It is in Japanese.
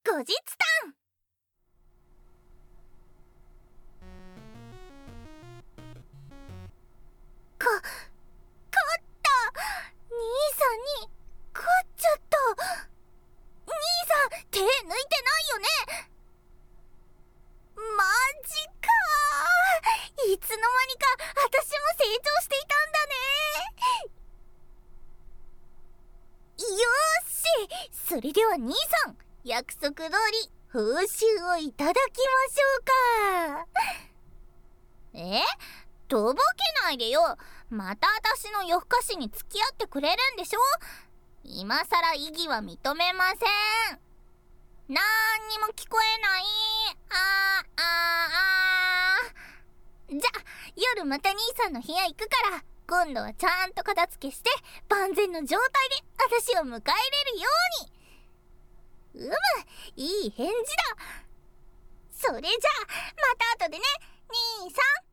後日談。勝った兄さんに勝っちゃった。兄さん手抜いてないよね。マジかー、いつの間にか私も成長していたんだね。よし、それでは兄さん、約束通り報酬をいただきましょうか。とぼけないでよ。また私の夜更かしに付き合ってくれるんでしょ。今さら異議は認めません。なんにも聞こえない。じゃ夜また兄さんの部屋行くから、今度はちゃんと片付けして万全の状態で私を迎えれるように。いい返事だ。それじゃあまた後でね、兄さん。